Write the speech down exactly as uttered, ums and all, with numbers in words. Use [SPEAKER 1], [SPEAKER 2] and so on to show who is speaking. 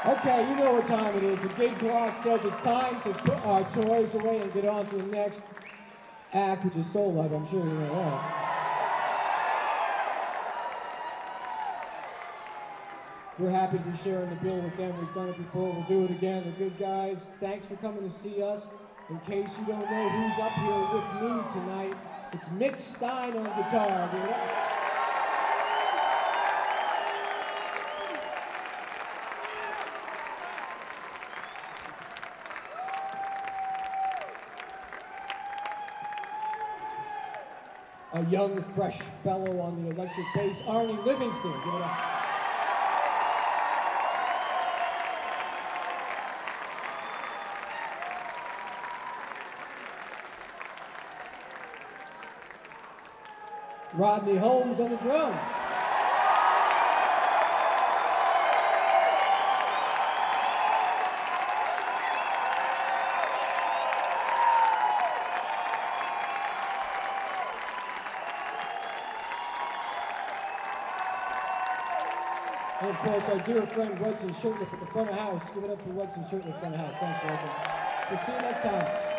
[SPEAKER 1] Okay, you know what time it is. The big clock says it's time to put our toys away and get on to the next act, which is Soul Love. I'm sure you know that. We're happy to be sharing the bill with them. We've done it before. We'll do it again. They're good guys. Thanks for coming to see us. In case you don't know who's up here with me tonight, it's Mitch Stein on guitar. Give it up. A young, fresh fellow on the electric bass, Arnie Livingston. Give it up. Rodney Holmes on the drums. And of course, our dear friend Wedson Shirtliff at the front of house. Give it up for Wedson Shirtliff at the front of house. Thanks, Wedson. We'll see you next time.